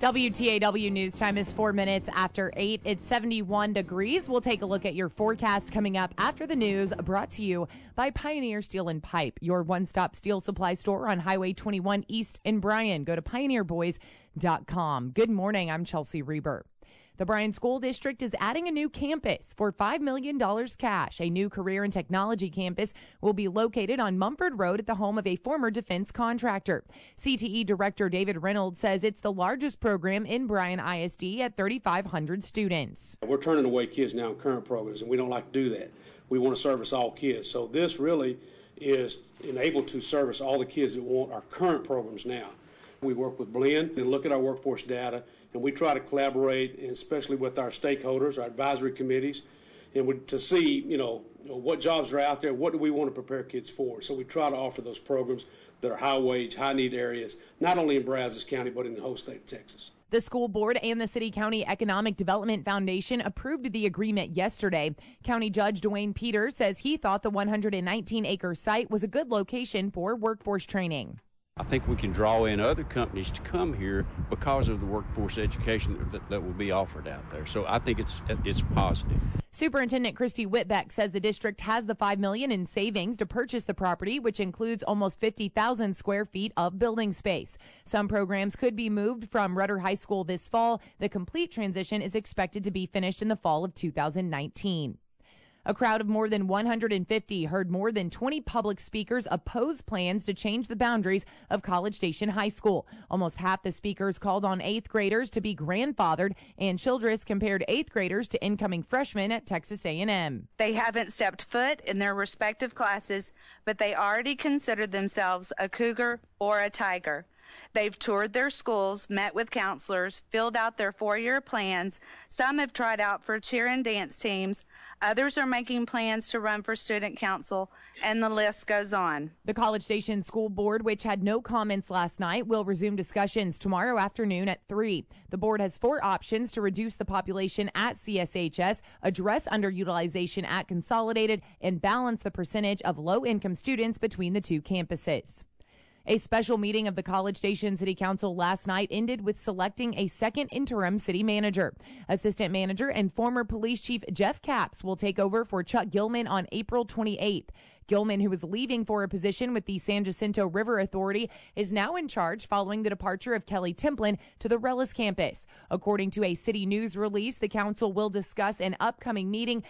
WTAW News Time is 4 minutes after 8. It's 71 degrees. We'll take a look at your forecast coming up after the news, brought to you by Pioneer Steel and Pipe, your one-stop steel supply store on Highway 21 East in Bryan. Go to pioneerboys.com. Good morning. I'm Chelsea Reber. The Bryan School District is adding a new campus for $5 million cash. A new career and technology campus will be located on Mumford Road at the home of a former defense contractor. CTE Director David Reynolds says it's the largest program in Bryan ISD at 3,500 students. We're turning away kids now in current programs, and we don't like to do that. We want to service all kids. So this really is enabled to service all the kids that want our current programs now. We work with Blend and look at our workforce data, and we try to collaborate, and especially with our stakeholders, our advisory committees, and to see, what jobs are out there, what do we want to prepare kids for. So we try to offer those programs that are high wage, high need areas, not only in Brazos County, but in the whole state of Texas. The school board and the City County Economic Development Foundation approved the agreement yesterday. County Judge Dwayne Peters says he thought the 119-acre site was a good location for workforce training. I think we can draw in other companies to come here because of the workforce education that will be offered out there. So I think it's positive. Superintendent Christy Whitbeck says the district has the $5 million in savings to purchase the property, which includes almost 50,000 square feet of building space. Some programs could be moved from Rudder High School this fall. The complete transition is expected to be finished in the fall of 2019. A crowd of more than 150 heard more than 20 public speakers oppose plans to change the boundaries of College Station High School. Almost half the speakers called on 8th graders to be grandfathered, and Childress compared 8th graders to incoming freshmen at Texas A&M. They haven't stepped foot in their respective classes, but they already consider themselves a cougar or a tiger. They've toured their schools, met with counselors, filled out their 4-year plans. Some have tried out for cheer and dance teams. Others are making plans to run for student council, and the list goes on. The College Station School Board, which had no comments last night, will resume discussions tomorrow afternoon at 3. The board has 4 options to reduce the population at CSHS, address underutilization at Consolidated, and balance the percentage of low-income students between the two campuses. A special meeting of the College Station City Council last night ended with selecting a second interim city manager. Assistant manager and former police chief Jeff Capps will take over for Chuck Gilman on April 28th. Gilman, who was leaving for a position with the San Jacinto River Authority, is now in charge following the departure of Kelly Templin to the Rellis campus. According to a city news release, the council will discuss an upcoming meeting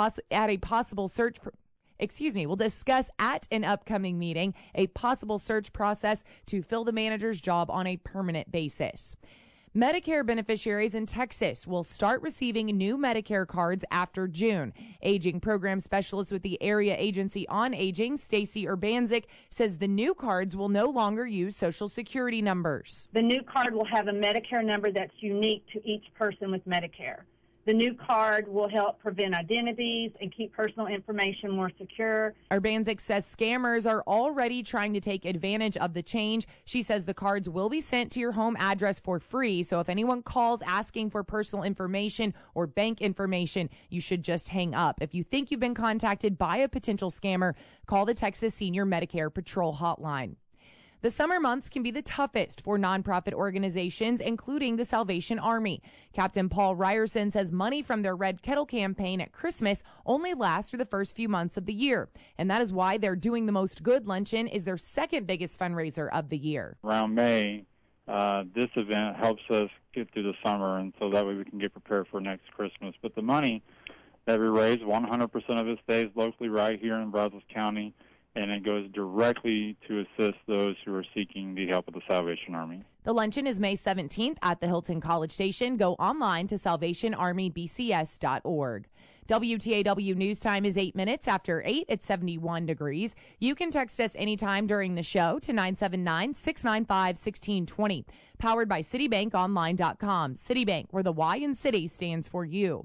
We'll discuss at an upcoming meeting a possible search process to fill the manager's job on a permanent basis. Medicare beneficiaries in Texas will start receiving new Medicare cards after June. Aging program specialist with the Area Agency on Aging, Stacy Urbanzik, says the new cards will no longer use Social Security numbers. The new card will have a Medicare number that's unique to each person with Medicare. The new card will help prevent identities and keep personal information more secure. Urbanzik says scammers are already trying to take advantage of the change. She says the cards will be sent to your home address for free. So if anyone calls asking for personal information or bank information, you should just hang up. If you think you've been contacted by a potential scammer, call the Texas Senior Medicare Patrol Hotline. The summer months can be the toughest for nonprofit organizations, including the Salvation Army. Captain Paul Ryerson says money from their Red Kettle campaign at Christmas only lasts through the first few months of the year. And that is why their Doing the Most Good luncheon is their second biggest fundraiser of the year. Around May, this event helps us get through the summer, and so that way we can get prepared for next Christmas. But the money that we raise, 100% of it stays locally right here in Brazos County, and it goes directly to assist those who are seeking the help of the Salvation Army. The luncheon is May 17th at the Hilton College Station. Go online to salvationarmybcs.org. WTAW News Time is 8 minutes after 8 at 71 degrees. You can text us anytime during the show to 979-695-1620. Powered by CitibankOnline.com. Citibank, where the Y in city stands for you.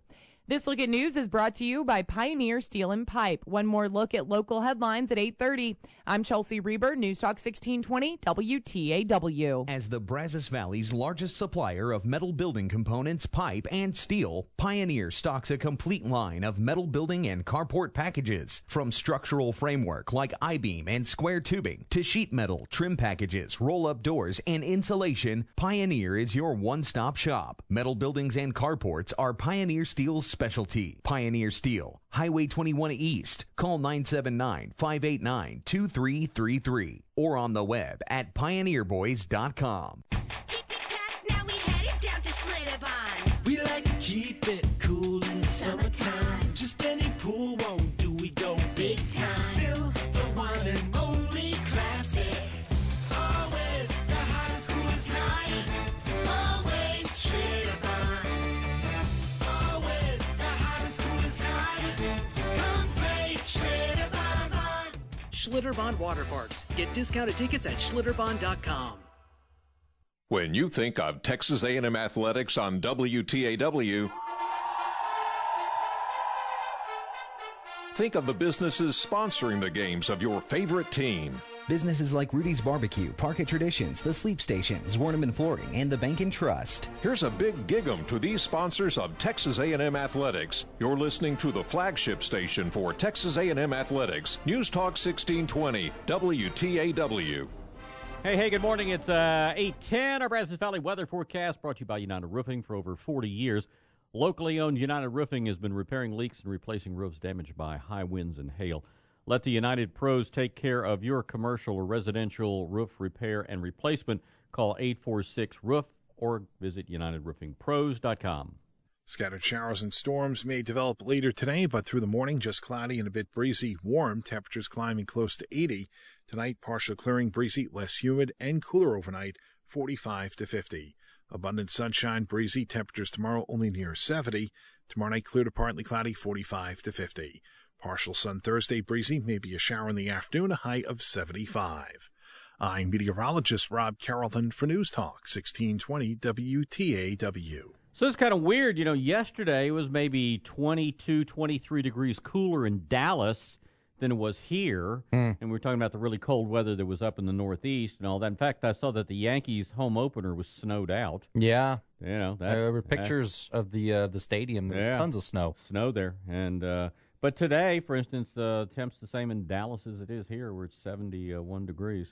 This Look at News is brought to you by Pioneer Steel and Pipe. One more look at local headlines at 8:30. I'm Chelsea Reber, News Talk 1620 WTAW. As the Brazos Valley's largest supplier of metal building components, pipe, and steel, Pioneer stocks a complete line of metal building and carport packages. From structural framework like I-beam and square tubing to sheet metal, trim packages, roll-up doors, and insulation, Pioneer is your one-stop shop. Metal buildings and carports are Pioneer Steel's specialty. Pioneer Steel, Highway 21 East. Call 979-589-2333 or on the web at pioneerboys.com. Now we headed down to Schlitterbahn. We like to keep it cool in the summertime. Just any pool won't do, we go big time. Still the one and only classic. Always the hottest, coolest night. Always Schlitterbahn. Always the hottest, coolest night. Come play Schlitterbahn. Schlitterbahn Water Parks. Get discounted tickets at schlitterbahn.com. When you think of Texas A&M Athletics on WTAW, think of the businesses sponsoring the games of your favorite team. Businesses like Rudy's Barbecue, Park Traditions, The Sleep Station, Zwerneman Flooring, and the Bank and Trust. Here's a big gig-em to these sponsors of Texas A&M Athletics. You're listening to the flagship station for Texas A&M Athletics, News Talk 1620, WTAW. Hey, good morning. It's 8:10. Our Brazos Valley weather forecast brought to you by United Roofing for over 40 years. Locally owned United Roofing has been repairing leaks and replacing roofs damaged by high winds and hail. Let the United pros take care of your commercial or residential roof repair and replacement. Call 846-ROOF or visit UnitedRoofingPros.com. Scattered showers and storms may develop later today, but through the morning, just cloudy and a bit breezy. Warm, temperatures climbing close to 80. Tonight, partial clearing, breezy, less humid, and cooler overnight, 45 to 50. Abundant sunshine, breezy, temperatures tomorrow only near 70. Tomorrow night, clear to partly cloudy, 45 to 50. Partial sun Thursday, breezy, maybe a shower in the afternoon, a high of 75. I'm meteorologist Rob Carrollton for News Talk 1620 WTAW. So it's kind of weird. Yesterday it was maybe 22, 23 degrees cooler in Dallas than it was here. And we were talking about the really cold weather that was up in the Northeast and all that. In fact, I saw that the Yankees home opener was snowed out. Yeah. There were pictures of the stadium. There was tons of snow. Snow there. And but today, for instance, the temp's the same in Dallas as it is here, where it's 71 degrees.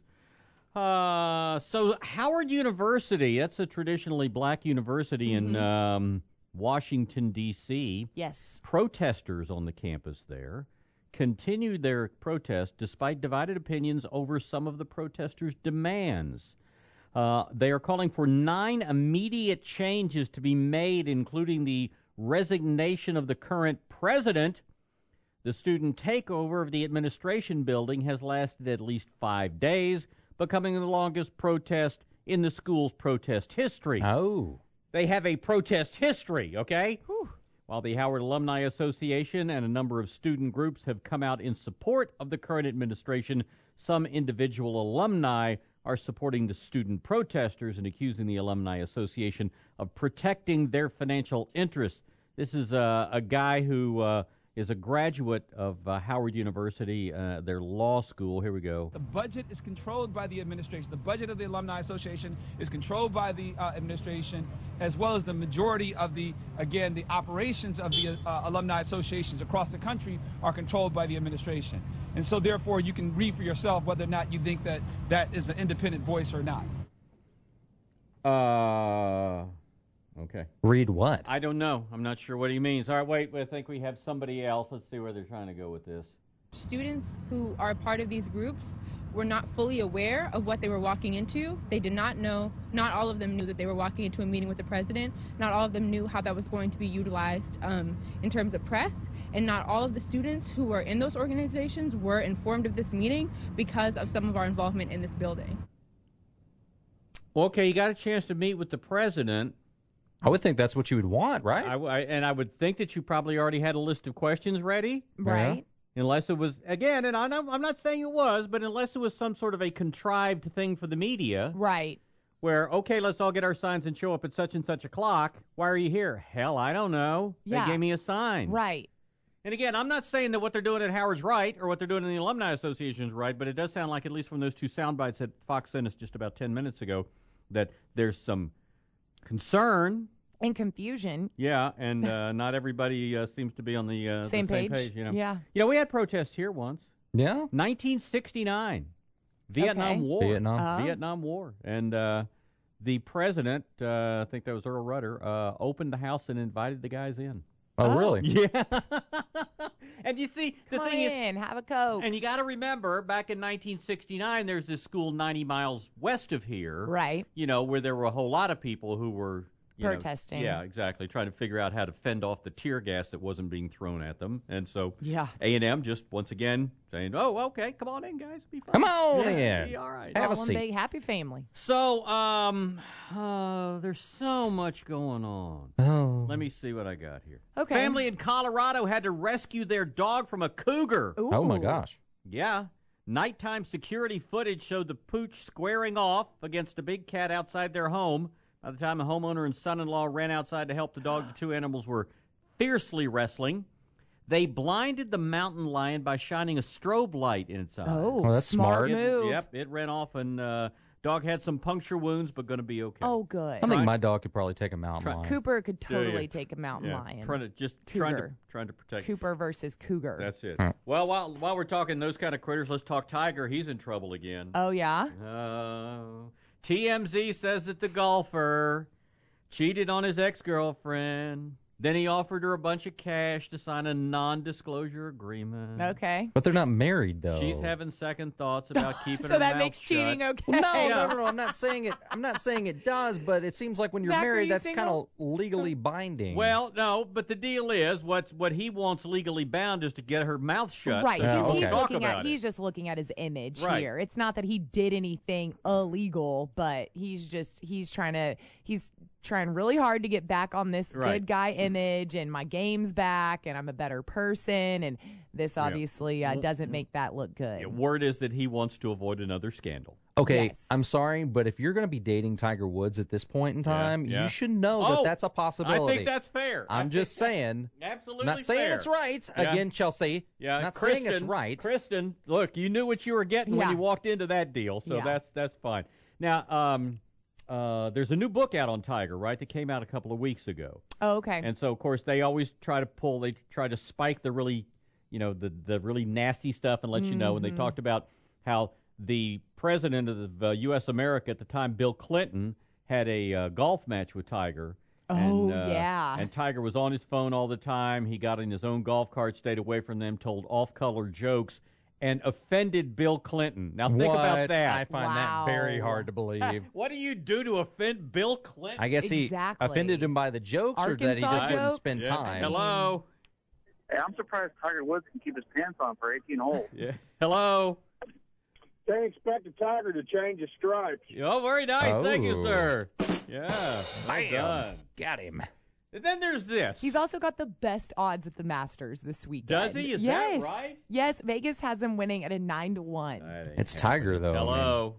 So Howard University, that's a traditionally black university in Washington, D.C. Yes. Protesters on the campus there continued their protest despite divided opinions over some of the protesters' demands. They are calling for 9 immediate changes to be made, including the resignation of the current president. The student takeover of the administration building has lasted at least 5 days, becoming the longest protest in the school's protest history. Oh. They have a protest history, okay? Whew. While the Howard Alumni Association and a number of student groups have come out in support of the current administration, some individual alumni are supporting the student protesters and accusing the Alumni Association of protecting their financial interests. This is a guy who is a graduate of Howard University, their law school. Here we go. The budget is controlled by the administration. The budget of the Alumni Association is controlled by the administration, as well as the majority of the operations of the alumni associations across the country are controlled by the administration. And so, therefore, you can read for yourself whether or not you think that that is an independent voice or not. Okay. Read what? I don't know. I'm not sure what he means. All right, wait. I think we have somebody else. Let's see where they're trying to go with this. Students who are part of these groups were not fully aware of what they were walking into. They did not know. Not all of them knew that they were walking into a meeting with the president. Not all of them knew how that was going to be utilized in terms of press. And not all of the students who were in those organizations were informed of this meeting because of some of our involvement in this building. Okay, you got a chance to meet with the president. I would think that's what you would want, right? I would think that you probably already had a list of questions ready. Right. Unless it was, again, and I'm not saying it was, but unless it was some sort of a contrived thing for the media. Right. where, okay, let's all get our signs and show up at such and such o'clock. Why are you here? Hell, I don't know. Yeah. They gave me a sign. Right. And again, I'm not saying that what they're doing at Howard's right or what they're doing in the Alumni Association is right, but it does sound like, at least from those two sound bites that Fox sent us just about 10 minutes ago, that there's some concern. And confusion. Yeah, and not everybody seems to be on the Same page. page. You know? Yeah. You know, we had protests here once. Yeah? 1969. Vietnam War. Vietnam War. And the president, I think that was Earl Rudder, opened the house and invited the guys in. Oh, really? Yeah. And you see, the Come thing in, have a Coke. and you got to remember, back in 1969, there's this school 90 miles west of here. Right. You know, where there were a whole lot of people who were protesting. Yeah, exactly. Trying to figure out how to fend off the tear gas that wasn't being thrown at them. And so Yeah. A&M just, once again, saying, oh, okay, come on in, guys. Be fine. Come on Yeah, in. be all right. Have a One seat. big happy family. So, there's so much going on. Oh. Let me see what I got here. Okay. Family in Colorado had to rescue their dog from a cougar. Ooh. Oh, my gosh. Yeah. Nighttime security footage showed the pooch squaring off against a big cat outside their home. By the time the homeowner and son-in-law ran outside to help the dog, the two animals were fiercely wrestling. They blinded the mountain lion by shining a strobe light in its eyes. Oh, that's smart. move. Yep, it ran off, and dog had some puncture wounds, but going to be okay. Oh, good. I think my dog could probably take a mountain lion. Cooper could totally Yeah. take a mountain lion. Trying to protect. Cooper versus cougar. That's it. Well, while we're talking those kind of critters, let's talk tiger. He's in trouble again. Oh, yeah? TMZ says that the golfer cheated on his ex-girlfriend. Then he offered her a bunch of cash to sign a non-disclosure agreement. Okay. But they're not married, though. She's having second thoughts about keeping So her that mouth makes shut. cheating okay. No. I'm not saying it. I'm not saying it does, but it seems like when you're Zach, are married, you that's kind of single? legally binding. Well, no, but the deal is what he wants legally bound is to get her mouth shut. Right, so because she he's can talk looking at about it. he's just looking at his image Right. here. It's not that he did anything illegal, but he's trying really hard to get back on this Right. good guy image and my game's back and I'm a better person, and this obviously doesn't make that look good. Yeah, word is that he wants to avoid another scandal. Okay, Yes. I'm sorry, but if you're going to be dating Tiger Woods at this point in time, yeah. you should know that that's a possibility. I think that's fair. I'm just saying. Absolutely Not saying fair. it's right. Yeah. Again, Chelsea. Yeah, Not Kristen, saying it's right. Kristen, look, you knew what you were getting when Yeah. you walked into that deal, so Yeah. that's fine. Now, there's a new book out on Tiger, right? That came out a couple of weeks ago, Oh, okay. and so of course they always try to spike the really, the really nasty stuff and let you know. And they talked about how the president of the U.S. America at the time, Bill Clinton, had a golf match with Tiger. Oh, And, yeah. And Tiger was on his phone all the time. He got in his own golf cart, stayed away from them, told off-color jokes, and offended Bill Clinton. Now, think about that. I find that very hard to believe. What do you do to offend Bill Clinton? I guess Exactly. he offended him by the jokes or that he Arkansas just wouldn't jokes? spend Yeah. time. Hello? Hey, I'm surprised Tiger Woods can keep his pants on for 18 holes. Yeah. Hello? They expect a Tiger to change his stripes. Oh, very nice. Thank you, Oh. sir. Yeah. Well Bam. done. Got him. And then there's this. He's also got the best odds at the Masters this weekend. Does he? Is that yes. right? Yes, Vegas has him winning at a 9-1. That ain't It's happening. Tiger, though. Hello?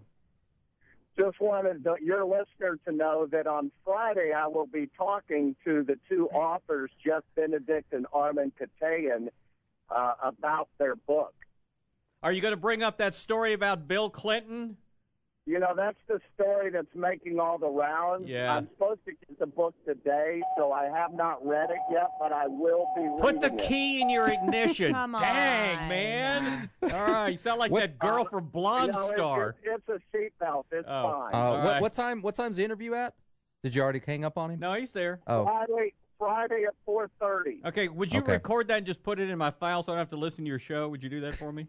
Just wanted your listener to know that on Friday I will be talking to the two authors, Jeff Benedict and Armin Katayan, about their book. Are you going to bring up that story about Bill Clinton? You know, that's the story that's making all the rounds. Yeah. I'm supposed to get the book today, so I have not read it yet, but I will be reading Put the it. key in your ignition. Come Dang, on. man. All right, you sound like that girl from Blonde You know, Star. It's a seatbelt. It's Oh. fine. All right. What time's the interview at? Did you already hang up on him? No, he's there. Oh, Friday at 4:30. Okay, would you Okay. record that and just put it in my file so I don't have to listen to your show? Would you do that for me?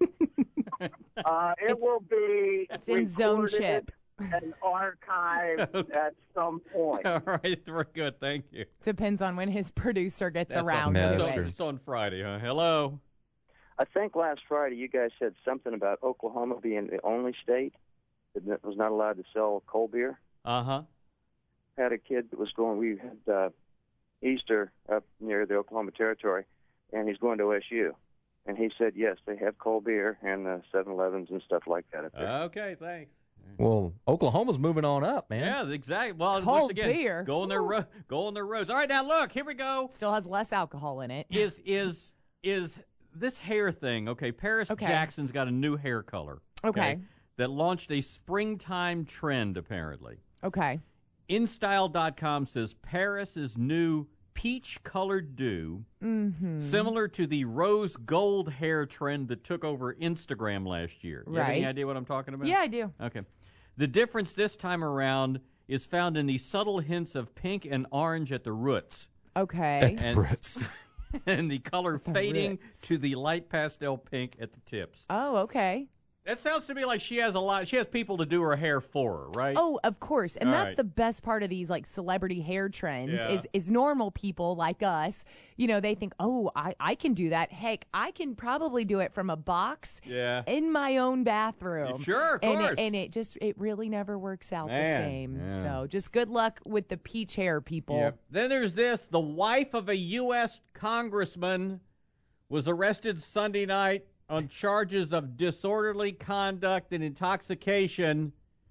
It will be It's in zone recorded chip. and archived at some point. All right, very good. Thank you. Depends on when his producer gets That's around on, to that's it. true. It's on Friday, huh? Hello? I think last Friday you guys said something about Oklahoma being the only state that was not allowed to sell cold beer. Uh-huh. Had a kid that was going, we had Easter up near the Oklahoma Territory, and he's going to OSU. And he said, yes, they have cold beer and 7-Elevens and stuff like that up there. Okay, thanks. Well, Oklahoma's moving on up, man. Yeah, exactly. Well, Cold once again, beer. go on their roads. All right, now look, here we go. Still has less alcohol in it. Is this hair thing? Okay, Paris Jackson's got a new hair color. Okay. That launched a springtime trend, apparently. Okay. InStyle.com says Paris's new peach-colored do, similar to the rose gold hair trend that took over Instagram last year. You have any idea what I'm talking about? Yeah, I do. Okay. The difference this time around is found in the subtle hints of pink and orange at the roots. Okay. Roots. And the color fading to the light pastel pink at the tips. Oh, okay. That sounds to me like she has people to do her hair for her, right? Oh, of course. And All that's right. the best part of these like celebrity hair trends Yeah. is normal people like us, they think, oh, I can do that. Heck, I can probably do it from a box in my own bathroom. Sure, of course. And it really never works out the Man, same. yeah. So just good luck with the peach hair, people. Yep. Then there's this. The wife of a U.S. congressman was arrested Sunday night on charges of disorderly conduct and intoxication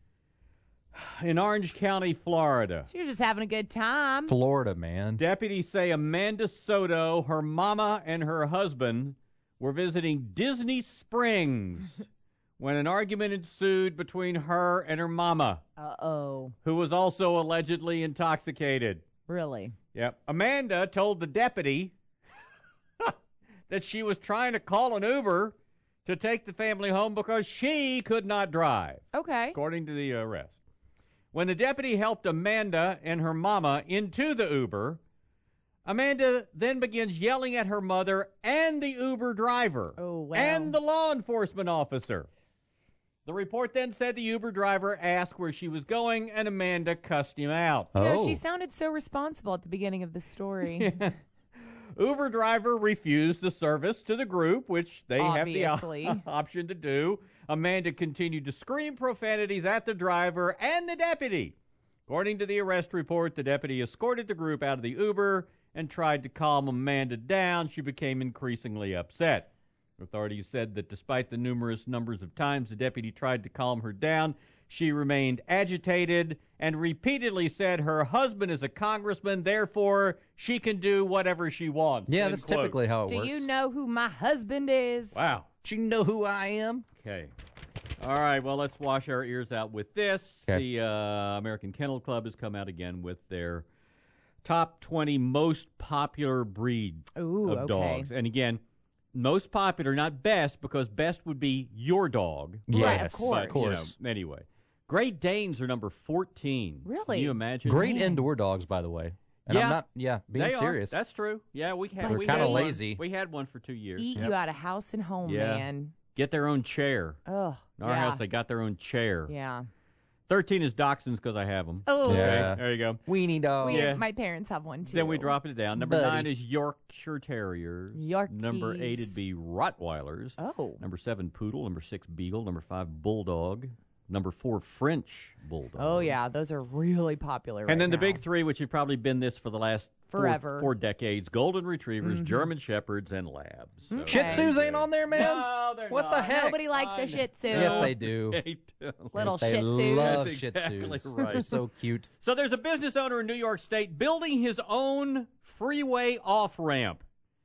in Orange County, Florida. You're just having a good time. Florida, man. Deputies say Amanda Soto, her mama, and her husband were visiting Disney Springs when an argument ensued between her and her mama, who was also allegedly intoxicated. Really? Yep. Amanda told the deputy that she was trying to call an Uber to take the family home because she could not drive. Okay. According to the arrest. When the deputy helped Amanda and her mama into the Uber, Amanda then begins yelling at her mother and the Uber driver and the law enforcement officer. The report then said the Uber driver asked where she was going, and Amanda cussed him out. She sounded so responsible at the beginning of the story. Uber driver refused the service to the group, which they Obviously. have the option to do. Amanda continued to scream profanities at the driver and the deputy. According to the arrest report, the deputy escorted the group out of the Uber and tried to calm Amanda down. She became increasingly upset. Authorities said that despite the numerous numbers of times the deputy tried to calm her down, she remained agitated and repeatedly said her husband is a congressman, therefore she can do whatever she wants. Yeah, End that's quote. typically how it Do works. you know who my husband is? Wow. Do you know who I am? Okay. All right, well, let's wash our ears out with this. Okay. The American Kennel Club has come out again with their top 20 most popular breed of dogs. And again, most popular, not best, because best would be your dog. Right, of course. But, you know, anyway. Great Danes are number 14. Really? Can you imagine? Great indoor dogs, by the way. And I'm not, being they serious. Are. That's true. Yeah, we had. They're kind of lazy. We had one for 2 years. Eat you out of house and home, man. Get their own chair. Oh, In our house, they got their own chair. Yeah. 13 is Dachshunds because I have them. Oh. Yeah. There you go. Weenie dog. My parents have one, too. Then we drop it down. Number Buddy. 9 is Yorkshire Terriers. Yorkies. Number 8 would be Rottweilers. Oh. Number 7, Poodle. Number 6, Beagle. Number 5, Bulldog. Number 4, French Bulldog. Oh, yeah. Those are really popular And then the now. big 3, which have probably been this for the last Forever. four decades, Golden Retrievers, German Shepherds, and Labs. So Shih Tzus ain't on there, man? No, they're What not. the heck? Nobody likes a Shih Tzu. Yes, they do. They don't. Little They Shih Tzus. love That's Shih exactly Tzus. right. They're so cute. So there's a business owner in New York State building his own freeway off-ramp.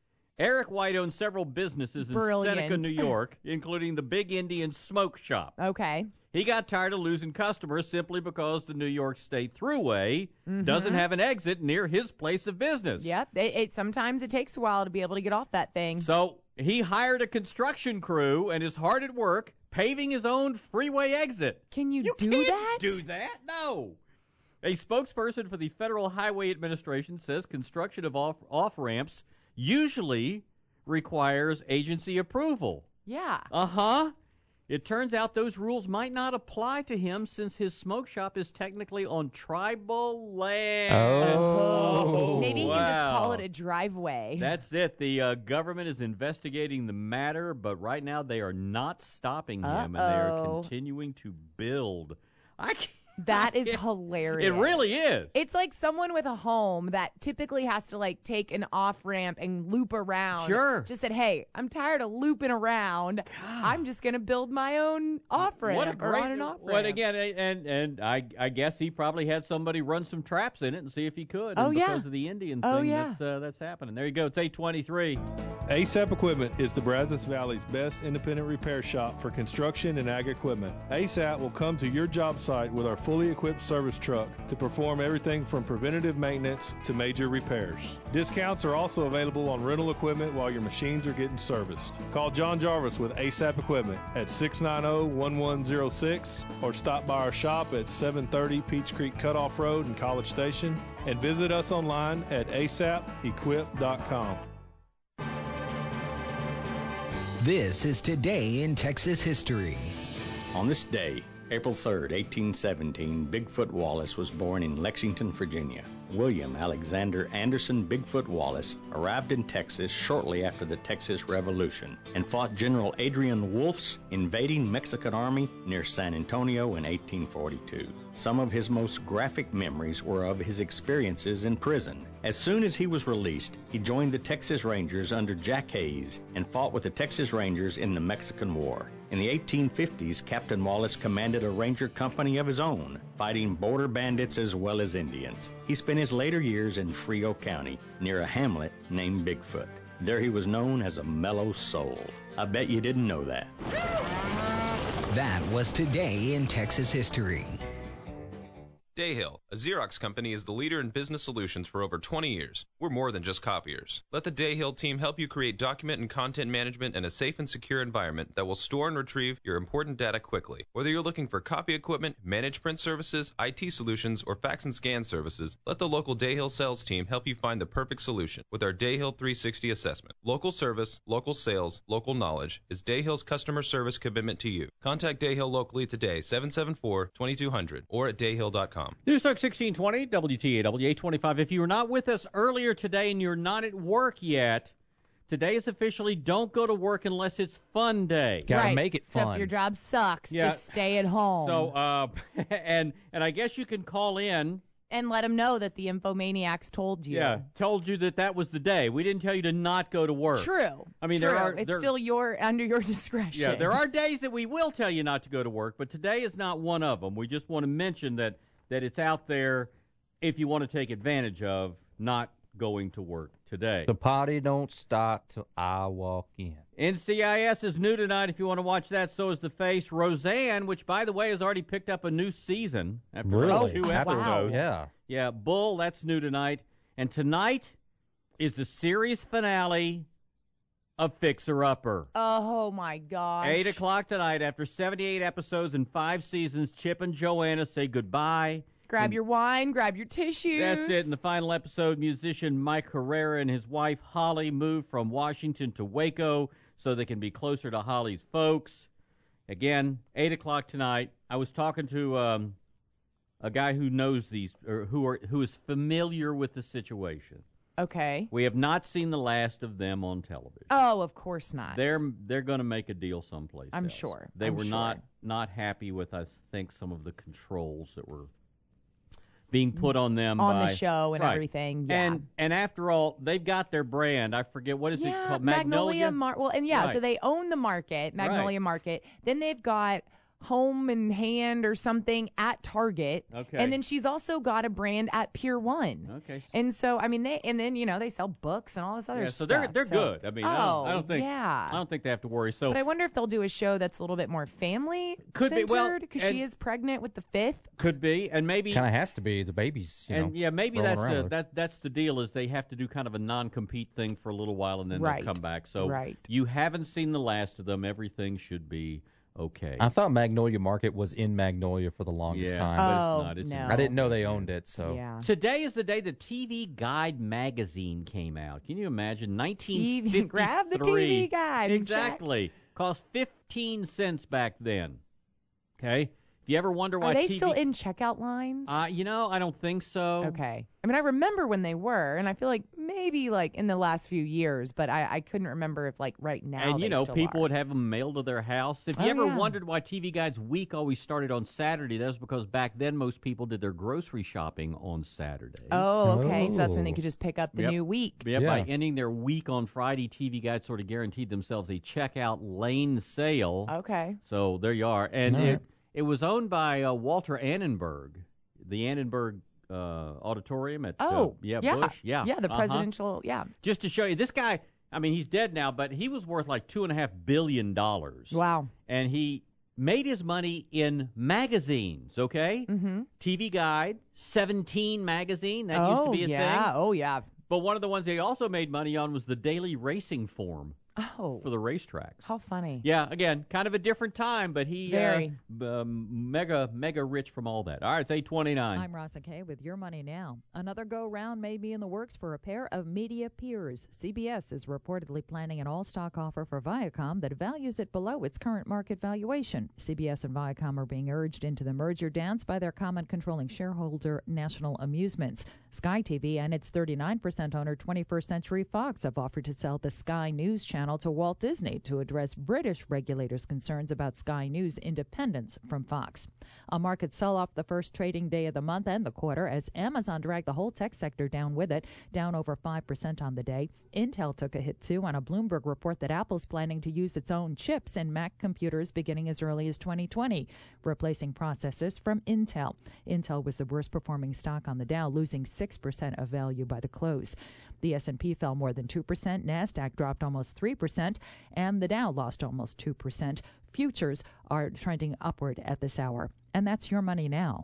Eric White owns several businesses in Brilliant. Seneca, New York, including the Big Indian Smoke Shop. Okay. He got tired of losing customers simply because the New York State Thruway doesn't have an exit near his place of business. Yep. Sometimes it takes a while to be able to get off that thing. So he hired a construction crew and is hard at work paving his own freeway exit. Can you do can't that? do that? No. A spokesperson for the Federal Highway Administration says construction of off-ramps usually requires agency approval. Yeah. Uh-huh. It turns out those rules might not apply to him since his smoke shop is technically on tribal land. Oh. Maybe he can just call wow. it a driveway. That's it. The government is investigating the matter, but right now they are not stopping him, and they are continuing to build. That is hilarious. It really is. It's like someone with a home that typically has to like take an off ramp and loop around. Sure. Just said, hey, I'm tired of looping around. I'm just going to build my own off ramp or on an off ramp. Well, again, and I guess he probably had somebody run some traps in it and see if he could. Oh, and yeah. Because of the Indian Oh, thing, yeah. that's happening. There you go. It's 8:23. ASAP Equipment is the Brazos Valley's best independent repair shop for construction and ag equipment. ASAP will come to your job site with our fully equipped service truck to perform everything from preventative maintenance to major repairs. Discounts are also available on rental equipment while your machines are getting serviced. Call John Jarvis with ASAP Equipment at 690-1106 or stop by our shop at 730 Peach Creek Cutoff Road in College Station and visit us online at asapequip.com. This is Today in Texas History. On this day, April 3rd, 1817, Bigfoot Wallace was born in Lexington, Virginia. William Alexander Anderson Bigfoot Wallace arrived in Texas shortly after the Texas Revolution and fought General Adrian Wolf's invading Mexican army near San Antonio in 1842. Some of his most graphic memories were of his experiences in prison. As soon as he was released, he joined the Texas Rangers under Jack Hayes and fought with the Texas Rangers in the Mexican War. In the 1850s, Captain Wallace commanded a ranger company of his own, fighting border bandits as well as Indians. He spent his later years in Frio County, near a hamlet named Bigfoot. There he was known as a mellow soul. I bet you didn't know that. That was Today in Texas History. Dayhill, a Xerox company, is the leader in business solutions for over 20 years. We're more than just copiers. Let the Dayhill team help you create document and content management in a safe and secure environment that will store and retrieve your important data quickly. Whether you're looking for copy equipment, managed print services, IT solutions, or fax and scan services, let the local Dayhill sales team help you find the perfect solution with our Dayhill 360 assessment. Local service, local sales, local knowledge is Dayhill's customer service commitment to you. Contact Dayhill locally today, 774-2200, or at dayhill.com. News Talk 1620, WTAW 825. If you were not with us earlier today and you're not at work yet, today is officially Don't Go to Work Unless It's Fun Day. Gotta make it fun. So if your job sucks, just stay at home. So, and I guess you can call in. And let them know that the Infomaniacs told you. Yeah, told you that was the day. We didn't tell you to not go to work. True. I mean, True. It's still under your discretion. Yeah, there are days that we will tell you not to go to work, but today is not one of them. We just want to mention that it's out there if you want to take advantage of not going to work today. The party don't start till I walk in. NCIS is new tonight if you want to watch that. So is The Face. Roseanne, which, by the way, has already picked up a new season after 2 episodes. Wow. Yeah. Yeah, Bull, that's new tonight. And tonight is the series finale of Fixer Upper. Oh, my gosh. 8 o'clock tonight. After 78 episodes and 5 seasons, Chip and Joanna say goodbye. Grab your wine, grab your tissues. That's it. In the final episode, musician Mike Herrera and his wife Holly moved from Washington to Waco so they can be closer to Holly's folks. Again, 8 o'clock tonight. I was talking to a guy who knows these, or who is familiar with the situation. Okay. We have not seen the last of them on television. Oh, of course not. They're going to make a deal someplace I'm else. sure. They were not happy with, I think, some of the controls that were being put on them on the show and everything. Yeah. And after all, they've got their brand. I forget what is it called? Magnolia Right. So they own the market, Magnolia Market. Then they've got Home and Hand or something at Target. Okay. And then she's also got a brand at Pier 1. Okay. And so I mean they sell books and all this other so stuff. they're good. I mean, I don't think yeah. I don't think they have to worry. So but I wonder if they'll do a show that's a little bit more family Could be. Well, centered because she is pregnant with the 5th. Could be, and maybe kind of has to be. The baby's maybe that's the deal is they have to do kind of a non-compete thing for a little while and then they'll come back. So you haven't seen the last of them. Everything should be okay. I thought Magnolia Market was in Magnolia for the longest time. But it's not. I didn't know they owned it. So today is the day the TV Guide magazine came out. Can you imagine? 1953. Grab the TV Guide. Exactly. Cost 15 cents back then. Okay. If you ever wonder why Are they still in checkout lines? I don't think so. Okay. I mean, I remember when they were, and I feel like maybe like in the last few years, but I couldn't remember if like right now. And, they still people are. would have them mailed to their house. If you ever wondered why TV Guide's week always started on Saturday, that was because back then most people did their grocery shopping on Saturday. Oh, okay. So that's when they could just pick up the new week. Yeah, by ending their week on Friday, TV Guide sort of guaranteed themselves a checkout lane sale. Okay. So there you are. And it was owned by Walter Annenberg, the Annenberg Auditorium at Bush. Yeah, the presidential. Just to show you, this guy, I mean, he's dead now, but he was worth like $2.5 billion. Wow. And he made his money in magazines, okay? Mm-hmm. TV Guide, 17 magazine, that used to be a thing. Oh, yeah. But one of the ones they also made money on was the Daily Racing Form. Oh. For the racetracks. How funny. Yeah, again, kind of a different time, but he Very. mega rich from all that. All right, it's 8:29. I'm Rossa Kay with Your Money Now. Another go-round may be in the works for a pair of media peers. CBS is reportedly planning an all-stock offer for Viacom that values it below its current market valuation. CBS and Viacom are being urged into the merger dance by their common controlling shareholder, National Amusements. Sky TV and its 39% owner, 21st Century Fox, have offered to sell the Sky News channel to Walt Disney to address British regulators' concerns about Sky News' independence from Fox. A market sell-off the first trading day of the month and the quarter as Amazon dragged the whole tech sector down with it, down over 5% on the day. Intel took a hit, too, on a Bloomberg report that Apple's planning to use its own chips in Mac computers beginning as early as 2020, replacing processors from Intel. Intel was the worst-performing stock on the Dow, losing 6% of value by the close. The S&P fell more than 2%, NASDAQ dropped almost 3%, and the Dow lost almost 2%. Futures are trending upward at this hour. And that's Your Money Now.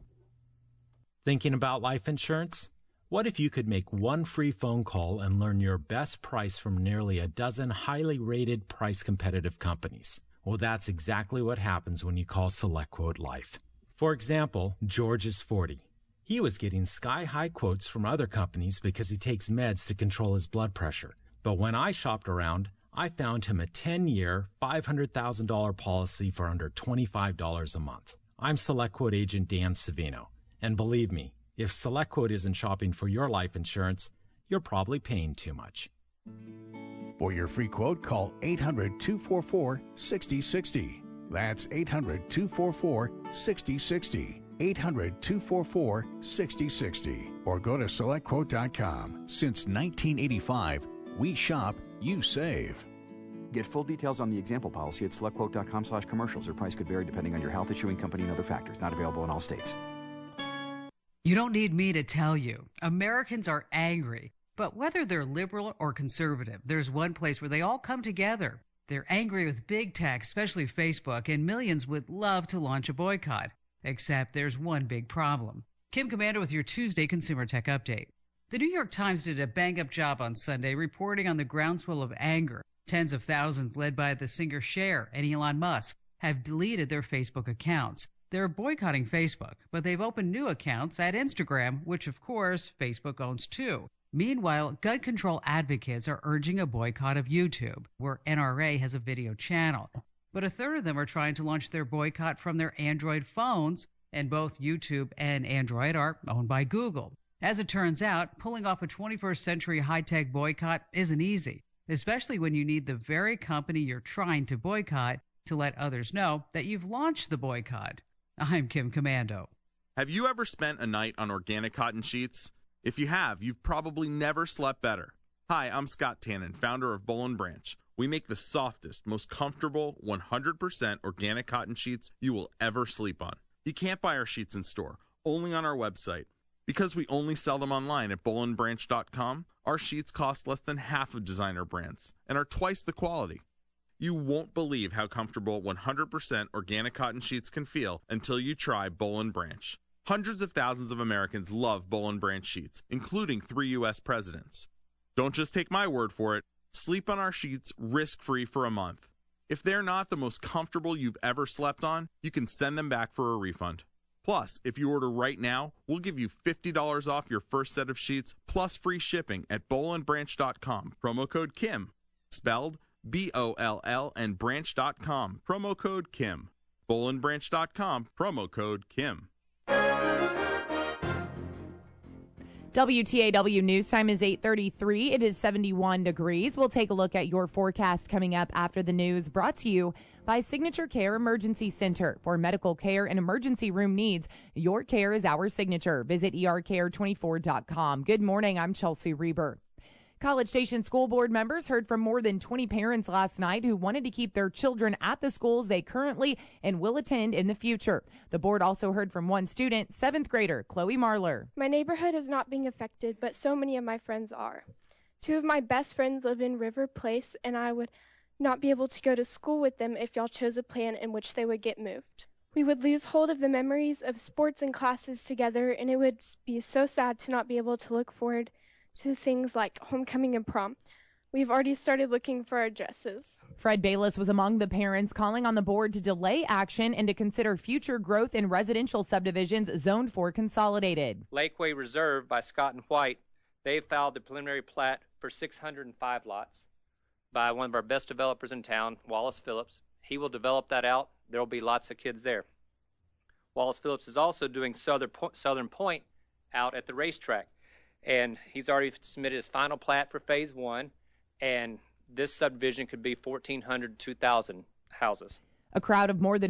Thinking about life insurance? What if you could make one free phone call and learn your best price from nearly a dozen highly rated, price-competitive companies? Well, that's exactly what happens when you call SelectQuote Life. For example, George is 40. He was getting sky-high quotes from other companies because he takes meds to control his blood pressure. But when I shopped around, I found him a 10-year, $500,000 policy for under $25 a month. I'm SelectQuote agent Dan Savino. And believe me, if SelectQuote isn't shopping for your life insurance, you're probably paying too much. For your free quote, call 800-244-6060. That's 800-244-6060. 800-244-6060. Or go to SelectQuote.com. Since 1985, we shop, you save. Get full details on the example policy at SelectQuote.com/commercials. Or price could vary depending on your health, issuing company, and other factors. Not available in all states. You don't need me to tell you. Americans are angry. But whether they're liberal or conservative, there's one place where they all come together. They're angry with big tech, especially Facebook, and millions would love to launch a boycott. Except there's one big problem. Kim Komando with your Tuesday Consumer Tech Update. The New York Times did a bang-up job on Sunday reporting on the groundswell of anger. Tens of thousands, led by the singer Cher and Elon Musk, have deleted their Facebook accounts. They're boycotting Facebook, but they've opened new accounts at Instagram, which, of course, Facebook owns too. Meanwhile, gun control advocates are urging a boycott of YouTube, where NRA has a video channel. But a third of them are trying to launch their boycott from their Android phones, and both YouTube and Android are owned by Google. As it turns out, pulling off a 21st century high-tech boycott isn't easy, especially when you need the very company you're trying to boycott to let others know that you've launched the boycott. I'm Kim Komando. Have you ever spent a night on organic cotton sheets? If you have, you've probably never slept better. Hi, I'm Scott Tannen, founder of Boll & Branch. We make the softest, most comfortable, 100% organic cotton sheets you will ever sleep on. You can't buy our sheets in store, only on our website. Because we only sell them online at bollandbranch.com, our sheets cost less than half of designer brands and are twice the quality. You won't believe how comfortable 100% organic cotton sheets can feel until you try Boll & Branch. Hundreds of thousands of Americans love Boll & Branch sheets, including 3 U.S. presidents. Don't just take my word for it. Sleep on our sheets risk-free for a month. If they're not the most comfortable you've ever slept on, you can send them back for a refund. Plus, if you order right now, we'll give you $50 off your first set of sheets, plus free shipping at bollandbranch.com. Promo code KIM, spelled B-O-L-L, and branch.com. Promo code KIM. bollandbranch.com. Promo code KIM. WTAW News Time is 8:33. It is 71 degrees. We'll take a look at your forecast coming up after the news, brought to you by Signature Care Emergency Center. For medical care and emergency room needs, your care is our signature. Visit ercare24.com. Good morning. I'm Chelsea Reber. College Station School Board members heard from more than 20 parents last night who wanted to keep their children at the schools they currently and will attend in the future. The board also heard from one student, 7th grader Chloe Marler. My neighborhood is not being affected, but so many of my friends are. 2 of my best friends live in River Place, and I would not be able to go to school with them if y'all chose a plan in which they would get moved. We would lose hold of the memories of sports and classes together, and it would be so sad to not be able to look forward to things like homecoming and prom. We've already started looking for our dresses. Fred Bayless was among the parents calling on the board to delay action and to consider future growth in residential subdivisions zoned for consolidated. Lakeway Reserve by Scott and White, they filed the preliminary plat for 605 lots by one of our best developers in town, Wallace Phillips. He will develop that out. There will be lots of kids there. Wallace Phillips is also doing Southern Point out at the racetrack. And he's already submitted his final plat for phase 1, and this subdivision could be 1,400 to 2,000 houses. A crowd of more than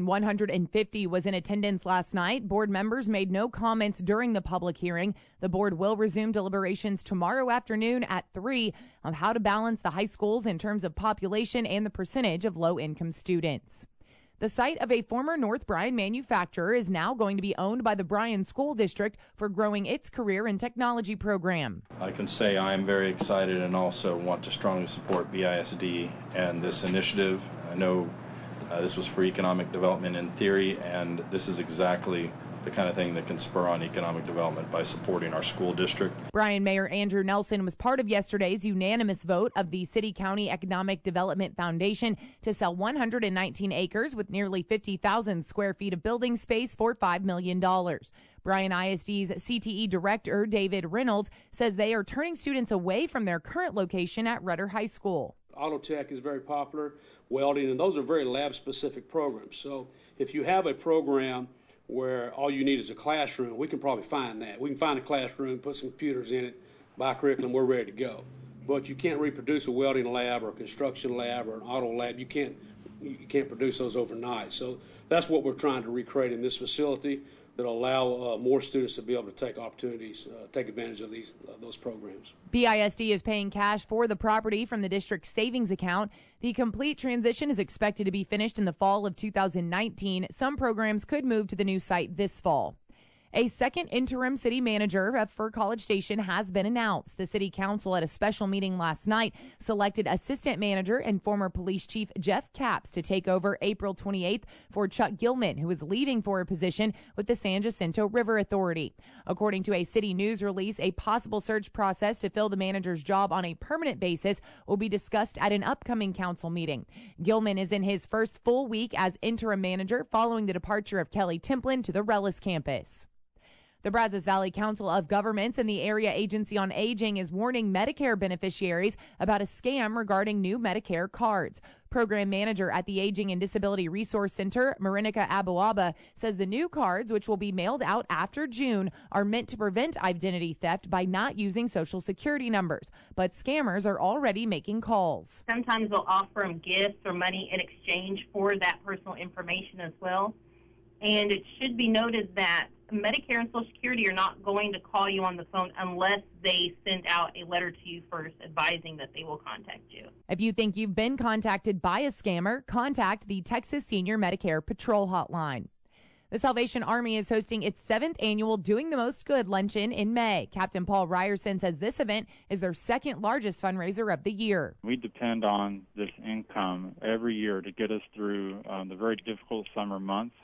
150 was in attendance last night. Board members made no comments during the public hearing. The board will resume deliberations tomorrow afternoon at 3 on how to balance the high schools in terms of population and the percentage of low-income students. The site of a former North Bryan manufacturer is now going to be owned by the Bryan School District for growing its career and technology program. I can say I am very excited and also want to strongly support BISD and this initiative. I know this was for economic development in theory, and this is exactly the kind of thing that can spur on economic development by supporting our school district. Bryan Mayor Andrew Nelson was part of yesterday's unanimous vote of the City County Economic Development Foundation to sell 119 acres with nearly 50,000 square feet of building space for $5 million. Bryan ISD's CTE director, David Reynolds, says they are turning students away from their current location at Rudder High School. Auto tech is very popular, welding, and those are very lab-specific programs. So if you have a program where all you need is a classroom, we can probably find that. We can find a classroom, put some computers in it, buy curriculum, we're ready to go. But you can't reproduce a welding lab or a construction lab or an auto lab. You can't produce those overnight. So that's what we're trying to recreate in this facility that will allow more students to be able to take opportunities, take advantage of those programs. BISD is paying cash for the property from the district's savings account. The complete transition is expected to be finished in the fall of 2019. Some programs could move to the new site this fall. A second interim city manager for College Station has been announced. The city council at a special meeting last night selected assistant manager and former police chief Jeff Capps to take over April 28th for Chuck Gilman, who is leaving for a position with the San Jacinto River Authority. According to a city news release, a possible search process to fill the manager's job on a permanent basis will be discussed at an upcoming council meeting. Gilman is in his first full week as interim manager following the departure of Kelly Templin to the Rellis campus. The Brazos Valley Council of Governments and the Area Agency on Aging is warning Medicare beneficiaries about a scam regarding new Medicare cards. Program manager at the Aging and Disability Resource Center, Marinica Abuaba, says the new cards, which will be mailed out after June, are meant to prevent identity theft by not using Social Security numbers. But scammers are already making calls. Sometimes they'll offer them gifts or money in exchange for that personal information as well. And it should be noted that Medicare and Social Security are not going to call you on the phone unless they send out a letter to you first advising that they will contact you. If you think you've been contacted by a scammer, contact the Texas Senior Medicare Patrol Hotline. The Salvation Army is hosting its 7th annual Doing the Most Good luncheon in May. Captain Paul Ryerson says this event is their second largest fundraiser of the year. We depend on this income every year to get us through the very difficult summer months.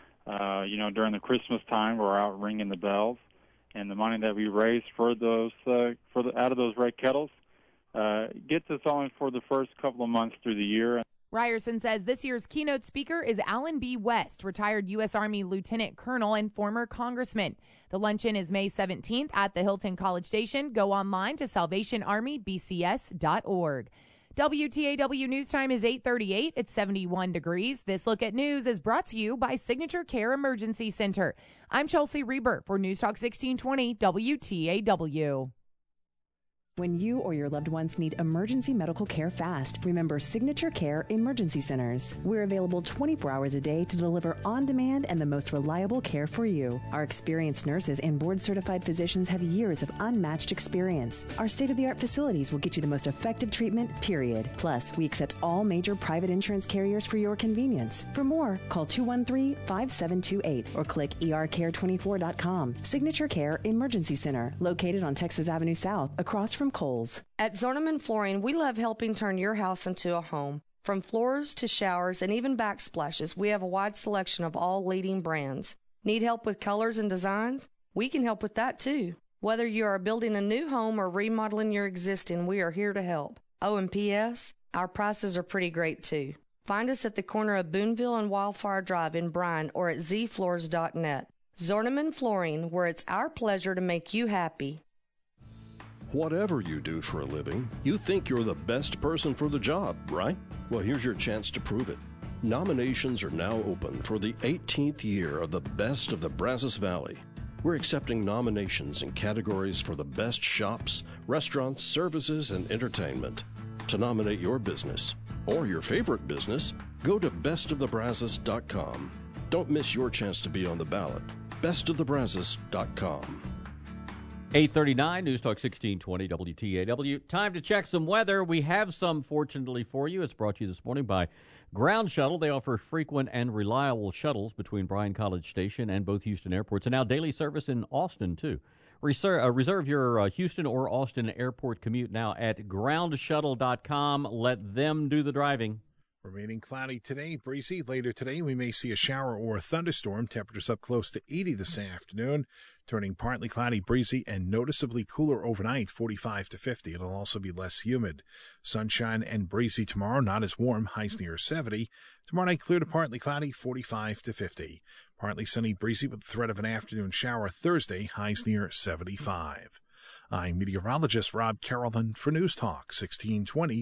During the Christmas time, we're out ringing the bells, and the money that we raise for those out of those red kettles gets us only for the first couple of months through the year. Ryerson says this year's keynote speaker is Alan B. West, retired U.S. Army Lieutenant Colonel and former congressman. The luncheon is May 17th at the Hilton College Station. Go online to salvationarmybcs.org. WTAW News Time is 8:38. It's 71 degrees. This look at news is brought to you by Signature Care Emergency Center. I'm Chelsea Reber for News Talk 1620 WTAW. When you or your loved ones need emergency medical care fast, remember Signature Care Emergency Centers. We're available 24 hours a day to deliver on-demand and the most reliable care for you. Our experienced nurses and board-certified physicians have years of unmatched experience. Our state-of-the-art facilities will get you the most effective treatment, period. Plus, we accept all major private insurance carriers for your convenience. For more, call 213-5728 or click ercare24.com. Signature Care Emergency Center, located on Texas Avenue South, across from Kohl's. At Zorneman Flooring, we love helping turn your house into a home. From floors to showers and even backsplashes, we have a wide selection of all leading brands. Need help with colors and designs? We can help with that too. Whether you are building a new home or remodeling your existing, we are here to help. Oh, and P.S., our prices are pretty great too. Find us at the corner of Boonville and Wildfire Drive in Bryan or at zfloors.net. Zorneman Flooring, where it's our pleasure to make you happy. Whatever you do for a living, you think you're the best person for the job, right? Well, here's your chance to prove it. Nominations are now open for the 18th year of the Best of the Brazos Valley. We're accepting nominations in categories for the best shops, restaurants, services, and entertainment. To nominate your business or your favorite business, go to bestofthebrazos.com. Don't miss your chance to be on the ballot. bestofthebrazos.com. 8:39 News Talk 1620 WTAW. Time to check some weather. We have some, fortunately for you. It's brought to you this morning by Ground Shuttle. They offer frequent and reliable shuttles between Bryan College Station and both Houston airports, and now daily service in Austin too. Reserve your Houston or Austin airport commute now at groundshuttle.com. Let them do the driving. Remaining cloudy today, breezy. Later today, we may see a shower or a thunderstorm. Temperatures up close to 80 this afternoon, turning partly cloudy, breezy, and noticeably cooler overnight, 45 to 50. It'll also be less humid. Sunshine and breezy tomorrow, not as warm, highs near 70. Tomorrow night, clear to partly cloudy, 45 to 50. Partly sunny, breezy with the threat of an afternoon shower Thursday, highs near 75. I'm meteorologist Rob Carrollton for News Talk 1620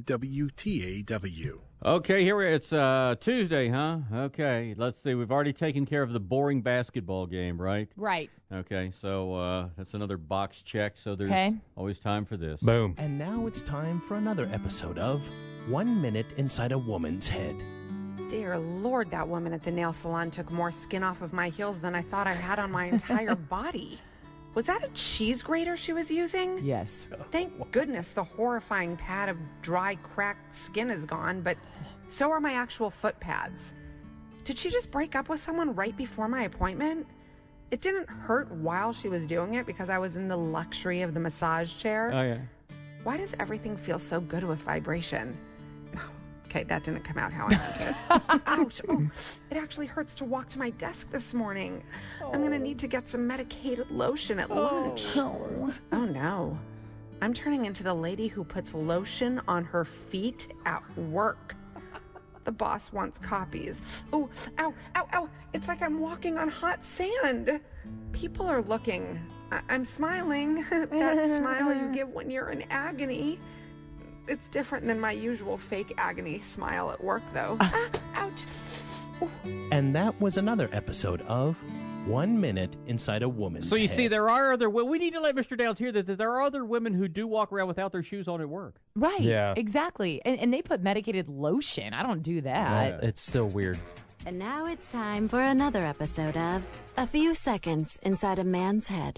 WTAW. Okay, it's Tuesday, huh? Okay, let's see. We've already taken care of the boring basketball game, right? Right. Okay, so that's another box check, so there's always time for this. Boom. And now it's time for another episode of 1 Minute Inside a Woman's Head. Dear Lord, that woman at the nail salon took more skin off of my heels than I thought I had on my entire body. Was that a cheese grater she was using? Yes. Thank goodness the horrifying pad of dry, cracked skin is gone, but so are my actual foot pads. Did she just break up with someone right before my appointment? It didn't hurt while she was doing it because I was in the luxury of the massage chair. Oh, yeah. Why does everything feel so good with vibration? Okay, that didn't come out how I meant it. Ouch. Oh, it actually hurts to walk to my desk this morning. I'm going to need to get some medicated lotion at lunch. Oh, no. I'm turning into the lady who puts lotion on her feet at work. The boss wants copies. Oh, ow, ow, ow. It's like I'm walking on hot sand. People are looking. I'm smiling. That smile you give when you're in agony. It's different than my usual fake agony smile at work, though. Ouch. Ooh. And that was another episode of 1 Minute Inside a Woman's So you Head. see, there are other. We need to let Mr. Downs hear that there are other women who do walk around without their shoes on at work. Right. Yeah. Exactly. And they put medicated lotion. I don't do that. It's still weird. And now it's time for another episode of A Few Seconds Inside a Man's Head.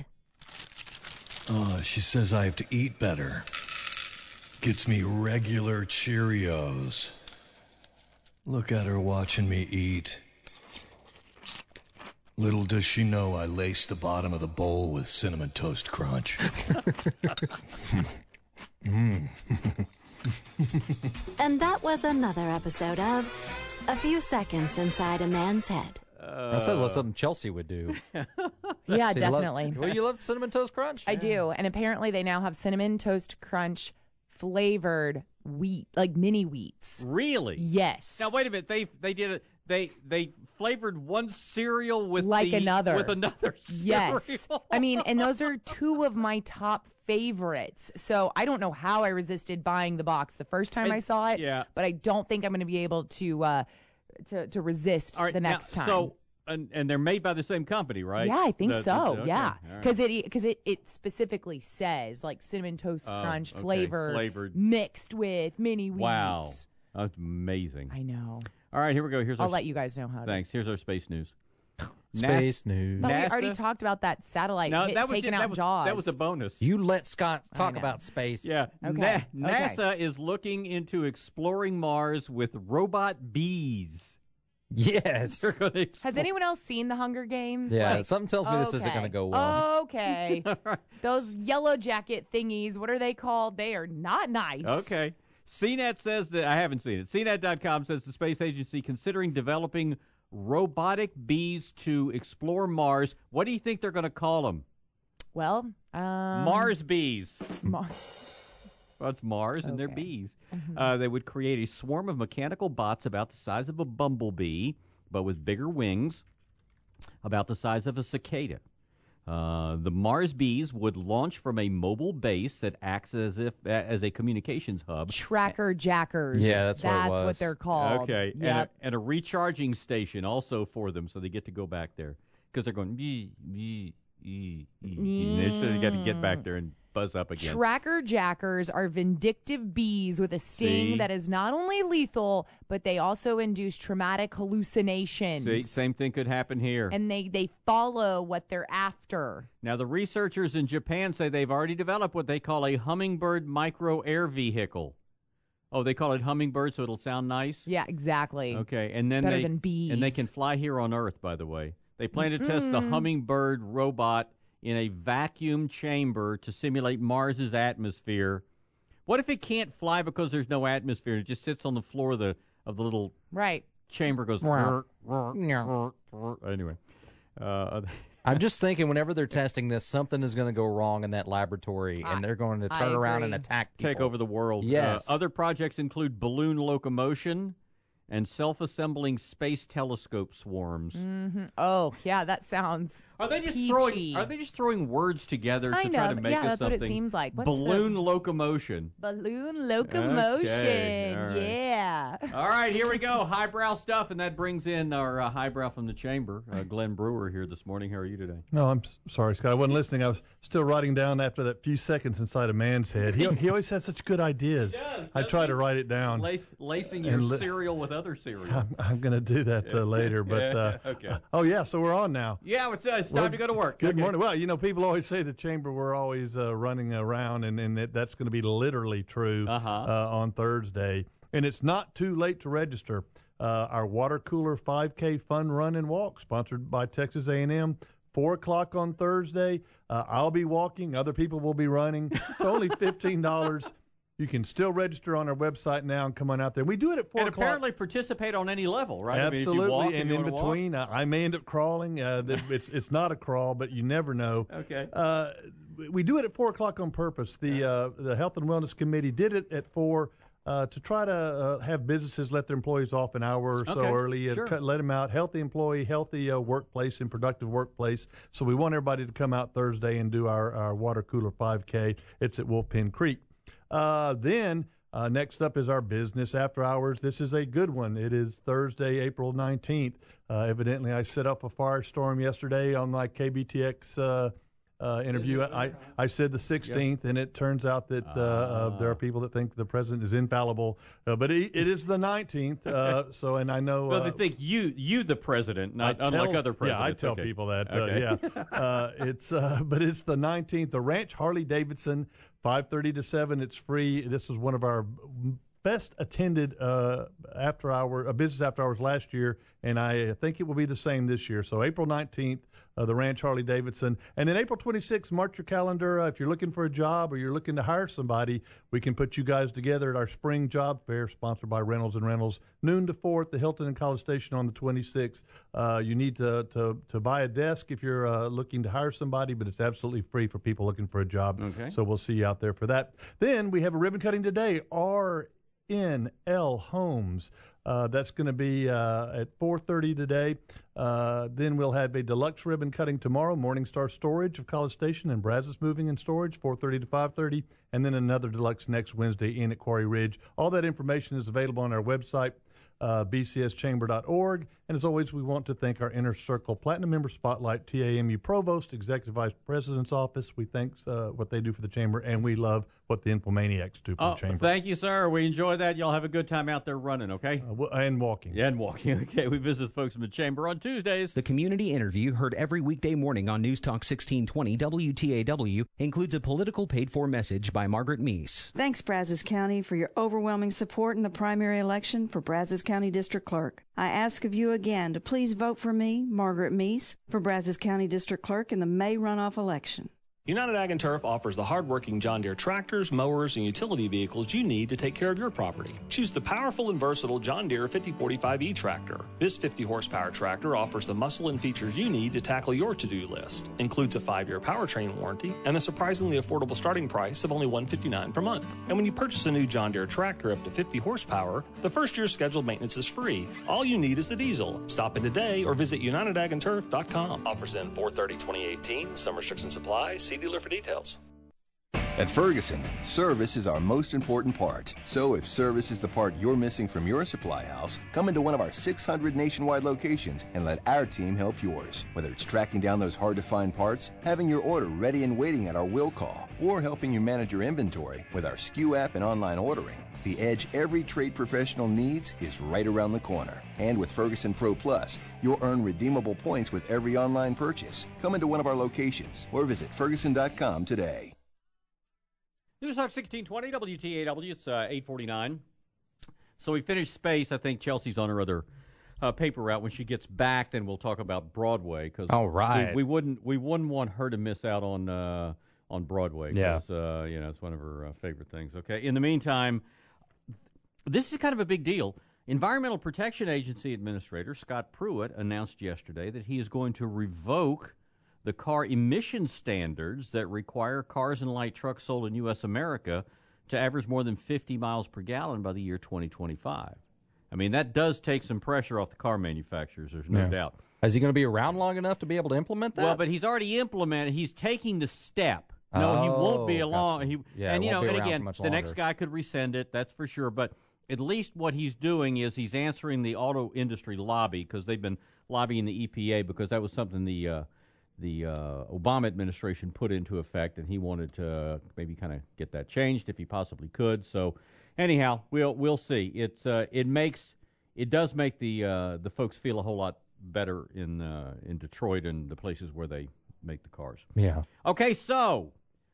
She says I have to eat better. Gets me regular Cheerios. Look at her watching me eat. Little does she know I laced the bottom of the bowl with Cinnamon Toast Crunch. And that was another episode of A Few Seconds Inside a Man's Head. That sounds like something Chelsea would do. Yeah, definitely. You love Cinnamon Toast Crunch? I do. And apparently they now have Cinnamon Toast Crunch flavored wheat, like mini wheats. Really? Yes. Now wait a minute. They did it. They flavored one cereal with another. With another cereal. Yes. I mean, and those are two of my top favorites. So I don't know how I resisted buying the box the first time I saw it. Yeah. But I don't think I'm going to be able to resist the next time. So, and they're made by the same company, right? Yeah, I think so. Okay. Yeah, All because it specifically says like Cinnamon Toast Crunch flavored mixed with mini wheats. Wow, that's amazing. I know. All right, here we go. I'll let you guys know how. Thanks. Here's our space news. Space news. But we already talked about that satellite taking out Jaws. That was a bonus. You let Scott talk about space. Yeah. Okay. NASA is looking into exploring Mars with robot bees. Yes. Has anyone else seen the Hunger Games? Yeah, something tells me this isn't going to go well. Okay. Those yellow jacket thingies, what are they called? They are not nice. Okay. CNET says that, I haven't seen it. CNET.com says the space agency considering developing robotic bees to explore Mars. What do you think they're going to call them? Well, Mars bees. Well, it's Mars and they're bees. Mm-hmm. They would create a swarm of mechanical bots about the size of a bumblebee, but with bigger wings, about the size of a cicada. The Mars bees would launch from a mobile base that acts as a communications hub. Tracker jackers. Yeah, that's what they're called. Okay, Yep. and a recharging station also for them, so they get to go back there because they're going bee. So they got to get back there and buzz up again. Tracker jackers are vindictive bees with a sting that is not only lethal, but they also induce traumatic hallucinations. See, same thing could happen here. And they follow what they're after. Now, the researchers in Japan say they've already developed what they call a hummingbird micro air vehicle. Oh, they call it hummingbird, so it'll sound nice? Yeah, exactly. Okay, and then Better than bees. And they can fly here on Earth, by the way. They plan to test the hummingbird robot in a vacuum chamber to simulate Mars's atmosphere. What if it can't fly because there's no atmosphere? It just sits on the floor of the little chamber, goes. Anyway, I'm just thinking whenever they're testing this, something is going to go wrong in that laboratory, and they're going to turn around and attack people. Take over the world. Yes. Other projects include balloon locomotion and self-assembling space telescope swarms. Mm-hmm. Oh, yeah, that sounds Are they just peachy. throwing words together to try to make us that's something? what it seems like. What's balloon locomotion. Balloon locomotion. Okay, all right. Yeah. All right, here we go. Highbrow stuff, and that brings in our highbrow from the chamber, Glenn Brewer, here this morning. How are you today? No, I'm sorry, Scott. I wasn't listening. I was still writing down after that few seconds inside a man's head. He always has such good ideas. He does, I try to write it down. Lacing your cereal with other cereal. I'm going to do that later. But okay. Oh, yeah, so we're on now. Yeah, it's time to go to work. Good morning. Well, people always say the chamber, we're always running around, and that's going to be literally true on Thursday. And it's not too late to register. Our water cooler 5K fun run and walk, sponsored by Texas A&M, 4 o'clock on Thursday. I'll be walking. Other people will be running. It's only $15. You can still register on our website now and come on out there. We do it at 4 o'clock. And apparently participate on any level, right? Absolutely. I mean, if you walk, and in between, I may end up crawling. It's not a crawl, but you never know. Okay. We do it at 4 o'clock on purpose. The Health and Wellness Committee did it at 4 to try to have businesses let their employees off an hour or so early. Let them out. Healthy employee, healthy workplace, and productive workplace. So we want everybody to come out Thursday and do our water cooler 5K. It's at Wolf Pen Creek. Then next up is our business after hours. This is a good one. It is Thursday, April 19th. Evidently, I set up a firestorm yesterday on my KBTX interview. I said the 16th, and it turns out that there are people that think the president is infallible. But it is the 19th. And I know. Well, they think you the president, not unlike other presidents. Yeah, I tell people that. But it's the 19th. The Ranch Harley Davidson. 5:30 to 7. It's free. This was one of our best attended business after hours last year, and I think it will be the same this year. So April 19th, the Ranch Harley Davidson, and then April 26th. Mark your calendar. If you're looking for a job or you're looking to hire somebody, we can put you guys together at our spring job fair, sponsored by Reynolds and Reynolds, noon to 4 at the Hilton and College Station on the 26th. You need to buy a desk if you're looking to hire somebody, but it's absolutely free for people looking for a job. Okay. So we'll see you out there for that. Then we have a ribbon cutting today. FNL Homes. That's going to be at 4:30 today. Then we'll have a deluxe ribbon cutting tomorrow. Morningstar Storage of College Station and Brazos Moving and Storage, 4:30 to 5:30. And then another deluxe next Wednesday in at Quarry Ridge. All that information is available on our website, bcschamber.org. And as always, we want to thank our Inner Circle Platinum Member Spotlight, TAMU Provost, Executive Vice President's Office. We thank what they do for the Chamber, and we love what the Infomaniacs do for the Chamber. Thank you, sir. We enjoy that. Y'all have a good time out there running, okay? And walking. Yeah, and walking. Okay, we visit folks in the Chamber on Tuesdays. The Community Interview, heard every weekday morning on News Talk 1620 WTAW, includes a political paid-for message by Margaret Meese. Thanks, Brazos County, for your overwhelming support in the primary election for Brazos County District Clerk. I ask of you again to please vote for me, Margaret Meese, for Brazos County District Clerk in the May runoff election. United Ag & Turf offers the hard-working John Deere tractors, mowers, and utility vehicles you need to take care of your property. Choose the powerful and versatile John Deere 5045E tractor. This 50-horsepower tractor offers the muscle and features you need to tackle your to-do list. Includes a 5-year powertrain warranty and a surprisingly affordable starting price of only $159 per month. And when you purchase a new John Deere tractor up to 50 horsepower, the first year's scheduled maintenance is free. All you need is the diesel. Stop in today or visit UnitedAgAndTurf.com. Offers in 4/30/2018. Some restrictions apply. See dealer for details. At Ferguson, service is our most important part. So if service is the part you're missing from your supply house, come into one of our 600 nationwide locations and let our team help yours. Whether it's tracking down those hard-to-find parts, having your order ready and waiting at our will call, or helping you manage your inventory with our SKU app and online ordering, the edge every trade professional needs is right around the corner. And with Ferguson Pro Plus, you'll earn redeemable points with every online purchase. Come into one of our locations or visit Ferguson.com today. News Talk 1620 WTAW. It's 8:49. So we finished space. I think Chelsea's on her other paper route. When she gets back, then we'll talk about Broadway. Cause all right. We wouldn't want her to miss out on Broadway. Yeah. It's one of her favorite things. Okay. In the meantime, this is kind of a big deal. Environmental Protection Agency Administrator Scott Pruitt announced yesterday that he is going to revoke the car emission standards that require cars and light trucks sold in U.S. America to average more than 50 miles per gallon by the year 2025. I mean, that does take some pressure off the car manufacturers, there's no doubt. Is he going to be around long enough to be able to implement that? Well, but he's already implemented. He's taking the step. No, he won't be along. Gotcha. And again, the next guy could rescind it, that's for sure. But at least what he's doing is he's answering the auto industry lobby, because they've been lobbying the EPA, because that was something the Obama administration put into effect, and he wanted to maybe kind of get that changed if he possibly could. So anyhow, we'll see. It does make the folks feel a whole lot better in Detroit and the places where they make the cars. Yeah. Okay, so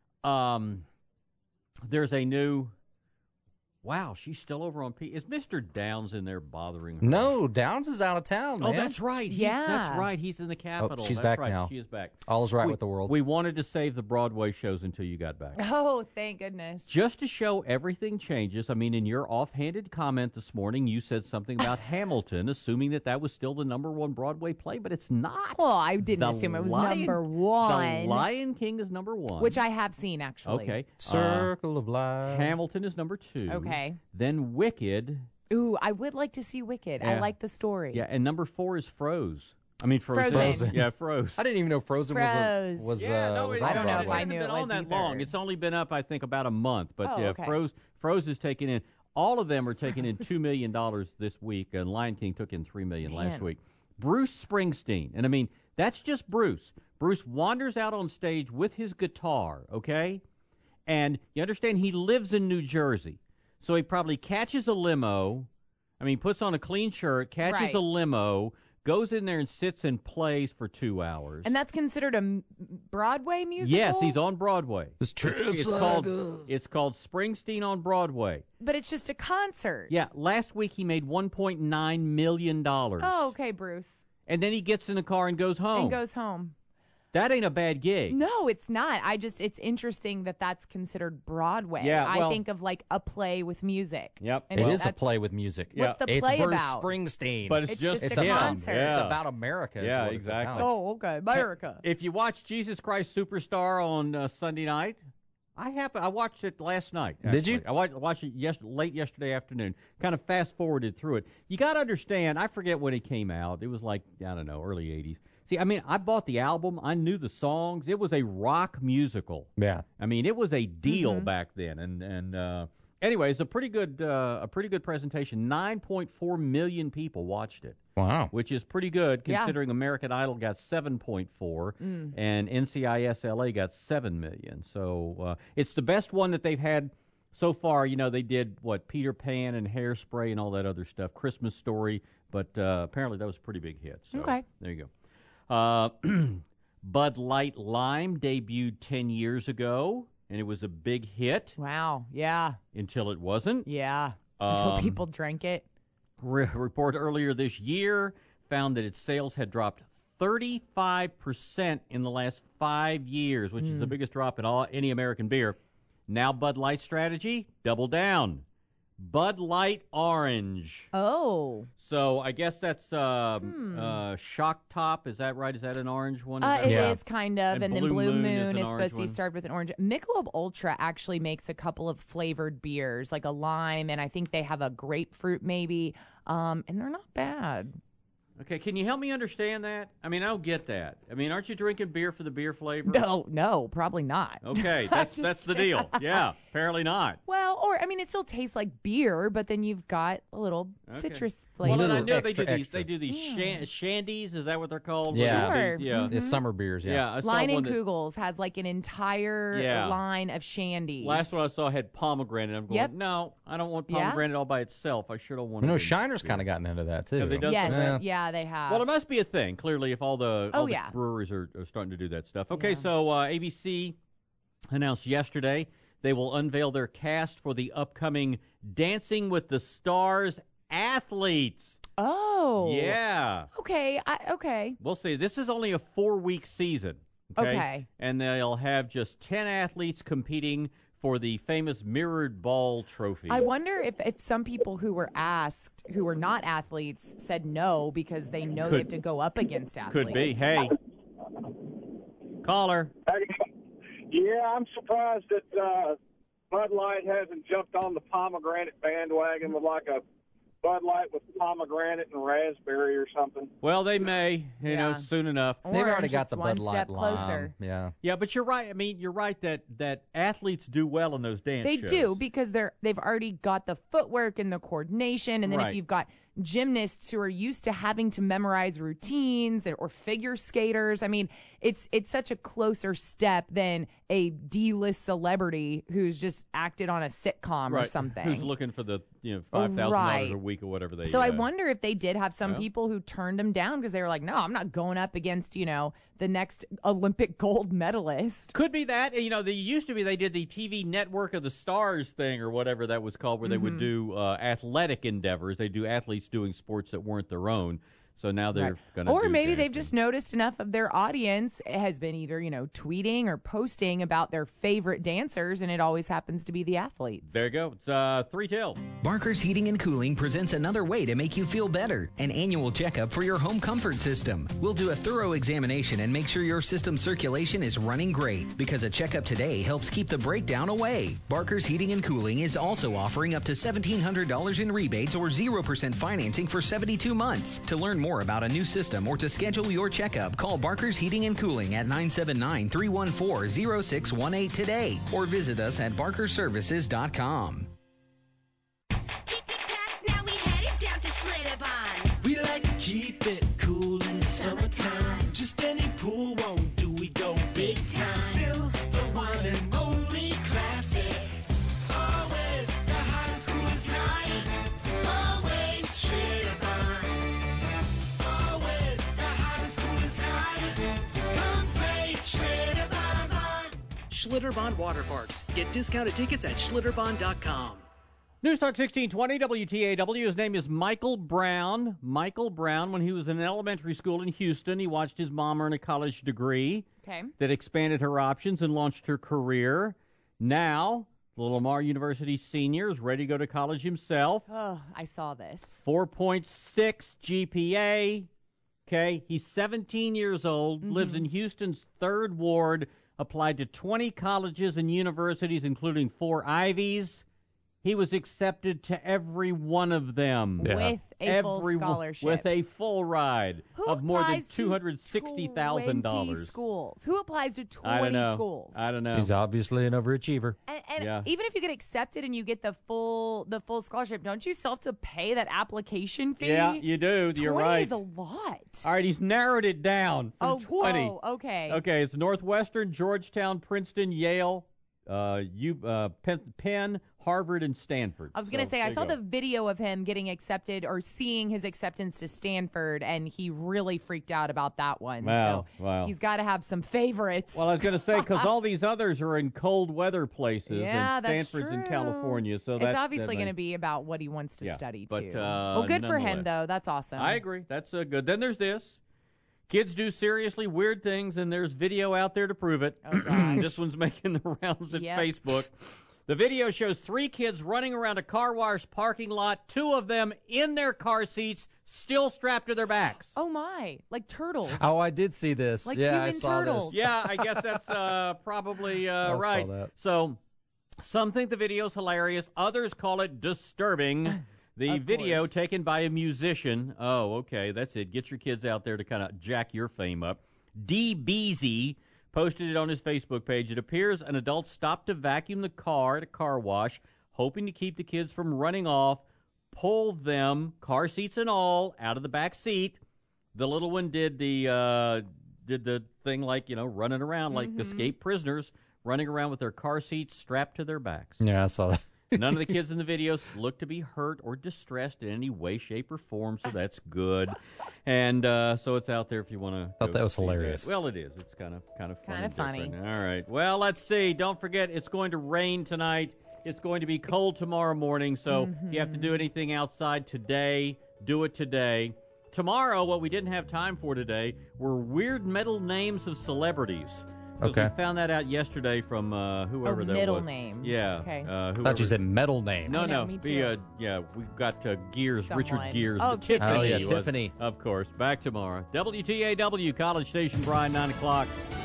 there's a new. Wow, she's still over on P. Is Mr. Downs in there bothering her? No, Downs is out of town, man. Oh, that's right. That's right. He's in the Capitol. Oh, she's that's back right. now. She is back. All is right with the world. We wanted to save the Broadway shows until you got back. Oh, thank goodness. Just to show everything changes. I mean, in your offhanded comment this morning, you said something about Hamilton, assuming that was still the #1 Broadway play, but it's not. Well, I didn't assume it was #1. The Lion King is #1. Which I have seen, actually. Okay. Circle of Life. Hamilton is #2. Okay. Then Wicked. Ooh, I would like to see Wicked. Yeah. I like the story. Yeah, and #4 is Frozen. I mean, Frozen. Yeah, Frozen. I didn't even know Frozen was I don't know if I knew it was that long. It's only been up, I think, about a month. But okay. Frozen's taking in. All of them are taking in $2 million this week, and Lion King took in $3 million last week. Bruce Springsteen, and I mean, that's just Bruce. Bruce wanders out on stage with his guitar, okay? And you understand he lives in New Jersey. So he probably catches a limo. I mean, puts on a clean shirt, catches a limo, goes in there and sits and plays for 2 hours. And that's considered a Broadway musical? Yes, he's on Broadway. It's called Springsteen on Broadway. But it's just a concert. Yeah, last week he made $1.9 million. Oh, okay, Bruce. And then he gets in the car and goes home. That ain't a bad gig. No, it's not. It's interesting that that's considered Broadway. Yeah, I think of like a play with music. Yep. And it is a play with music. What's the play It's about? Bruce Springsteen. But it's just a concert. It's about America. Yeah, exactly. Oh, okay. America. If you watch Jesus Christ Superstar on Sunday night, I watched it last night. Actually. Did you? I watched it late yesterday afternoon. Kind of fast-forwarded through it. You got to understand, I forget when it came out. It was like, I don't know, early 80s. See, I mean, I bought the album. I knew the songs. It was a rock musical. Yeah. I mean, it was a deal back then. And anyways, a pretty good presentation. 9.4 million people watched it. Wow. Which is pretty good considering American Idol got 7.4 and NCIS LA got 7 million. So it's the best one that they've had so far. You know, they did Peter Pan and Hairspray and all that other stuff, Christmas Story, but apparently that was a pretty big hit. So okay. There you go. Bud Light Lime debuted 10 years ago, and it was a big hit. Wow, yeah. Until it wasn't. Yeah, until people drank it. Report earlier this year found that its sales had dropped 35% in the last 5 years, which is the biggest drop in any American beer. Now Bud Light's strategy, double down. Bud Light Orange. Oh. So I guess that's Shock Top. Is that right? Is that an orange one? It is kind of. And then Blue Moon is supposed to be started with an orange. Michelob Ultra actually makes a couple of flavored beers, like a lime, and I think they have a grapefruit maybe, and they're not bad. Okay, can you help me understand that? I mean, I don't get that. I mean, aren't you drinking beer for the beer flavor? No, probably not. Okay, that's the deal. Yeah, apparently not. Well, or I mean, it still tastes like beer, but then you've got a little citrus flavor. Well, and I know they do these shandies. Is that what they're called? Yeah, sure. It's summer beers. Yeah, Line and Kugels has like an entire line of shandies. Last one I saw had pomegranate. I'm going, no, I don't want pomegranate all by itself. I sure don't want. Shiner's kind of gotten into that too. Yeah, they have. Well, it must be a thing, clearly, if all the breweries are starting to do that stuff. Okay, so ABC announced yesterday they will unveil their cast for the upcoming Dancing with the Stars athletes. Oh. Yeah. Okay, okay. We'll see. This is only a 4-week season. Okay. And they'll have just 10 athletes competing for the famous mirrored ball trophy. I wonder if some people who were asked, who were not athletes, said no because they know they have to go up against athletes. Could be. Hey. Caller. Yeah, I'm surprised that Bud Light hasn't jumped on the pomegranate bandwagon with like a Bud Light with pomegranate and raspberry or something. Well, they may, you know, soon enough. They've already got the Bud Light closer. Lime. Yeah, but you're right. I mean, you're right that athletes do well in those dance shows. They do because they've already got the footwork and the coordination, and then if you've got gymnasts who are used to having to memorize routines or figure skaters, I mean, it's such a closer step than a D-list celebrity who's just acted on a sitcom or something. Who's looking for the $5,000 a week or whatever they. So I wonder if they did have some people who turned them down because they were like, no, I'm not going up against the next Olympic gold medalist. Could be that. They used to be they did the TV Network of the Stars thing or whatever that was called, where they would do athletic endeavors. They do athletes doing sports that weren't their own. So now they're going to. Or maybe they've just noticed enough of their audience has been either tweeting or posting about their favorite dancers, and it always happens to be the athletes. There you go. It's 3 till. Barker's Heating and Cooling presents another way to make you feel better: an annual checkup for your home comfort system. We'll do a thorough examination and make sure your system circulation is running great, because a checkup today helps keep the breakdown away. Barker's Heating and Cooling is also offering up to $1,700 in rebates or 0% financing for 72 months. To learn more about a new system or to schedule your checkup, call Barker's Heating and Cooling at 979-314-0618 today, or visit us at barkerservices.com. Now we headed down to Schlitterbahn. We like to keep it cool in the summertime. Just any pool won't do, we go big time. Still the one and only classic. Always the hottest, coolest night. Always Schlitterbahn. Always the hottest, coolest night. Come play Schlitterbahn. Schlitterbahn Water Parks. Get discounted tickets at schlitterbahn.com. News Talk 1620 WTAW. His name is Michael Brown. Michael Brown, when he was in elementary school in Houston, he watched his mom earn a college degree that expanded her options and launched her career. Now, the Lamar University senior is ready to go to college himself. Oh, I saw this. 4.6 GPA. Okay, he's 17 years old, lives in Houston's 3rd Ward, applied to 20 colleges and universities, including 4 Ivies. He was accepted to every one of them. With a full scholarship. With a full ride of more than $260,000. 20 schools. Who applies to 20 schools? I don't know. He's obviously an overachiever. And even if you get accepted and you get the full scholarship, don't you still have to pay that application fee? Yeah, you do. You're right. 20 is a lot. All right, he's narrowed it down from 20. Oh, okay. Okay, it's Northwestern, Georgetown, Princeton, Yale, Penn, Harvard, and Stanford. I was going to say, I saw the video of him getting accepted or seeing his acceptance to Stanford, and he really freaked out about that one. Wow. He's got to have some favorites. Well, I was going to say, because all these others are in cold weather places, and that's Stanford's true. in California. So it's obviously going to be about what he wants to study, but, too. Well, good for him, nonetheless. though. That's awesome. I agree. That's good. Then there's this. Kids do seriously weird things, and there's video out there to prove it. Oh, gosh. This one's making the rounds at Facebook. The video shows 3 kids running around a car wash parking lot, 2 of them in their car seats, still strapped to their backs. Oh, my. Like turtles. Oh, I did see this. Like yeah, human I saw turtles. this. Yeah, I guess that's probably right. Saw that. So some think the video's hilarious. Others call it disturbing. The video taken by a musician. Oh, okay, that's it. Get your kids out there to kind of jack your fame up. D. Beasy posted it on his Facebook page. It appears an adult stopped to vacuum the car at a car wash, hoping to keep the kids from running off, pulled them, car seats and all, out of the back seat. The little one did the thing like, running around like escaped prisoners, running around with their car seats strapped to their backs. Yeah, I saw that. None of the kids in the videos look to be hurt or distressed in any way, shape, or form, so that's good. And so it's out there if you want to. Thought that was hilarious. Well, it is. It's kind of fun. Kind of funny. All right. Well, let's see. Don't forget, it's going to rain tonight. It's going to be cold tomorrow morning. So if you have to do anything outside today, do it today. Tomorrow, what we didn't have time for today were weird middle names of celebrities. Because we found that out yesterday from whoever there was. Middle names. Yeah. Okay. I thought you said metal names. No. Me too. We've got Gears, Someone. Richard Gears. Oh, Tiffany. Oh, yeah, Tiffany. Of course. Back tomorrow. WTAW, College Station, Bryan, 9 o'clock.